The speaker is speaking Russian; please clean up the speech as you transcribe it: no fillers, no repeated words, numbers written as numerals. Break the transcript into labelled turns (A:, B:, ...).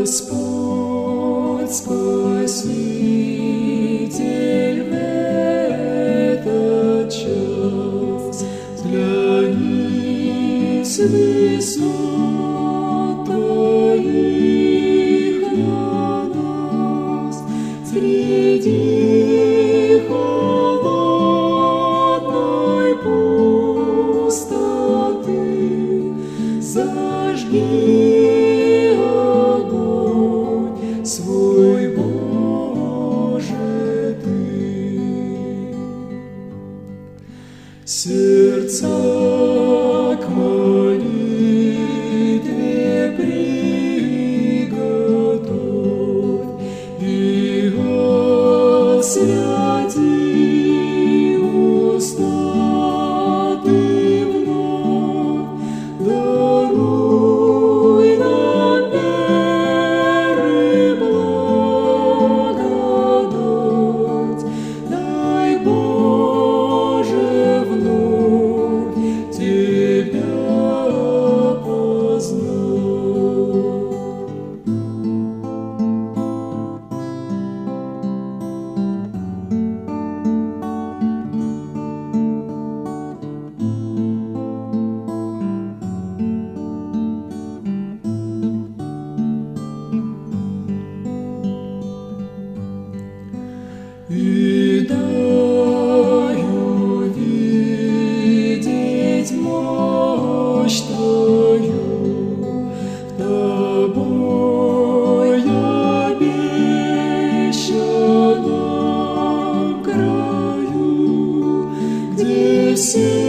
A: Господь, Спаситель, в этот час взгляни с высот Твоих на нас среди холодной пустоты. Зажги огонь свой, Боже, Ты. Сердца к молитве приготовь и освяти уста Ты вновь. Даруй нам веры благодать, дай, Боже, вновь Тебя познать. И дай увидеть мощь Твою в Тобой обещанном краю, где все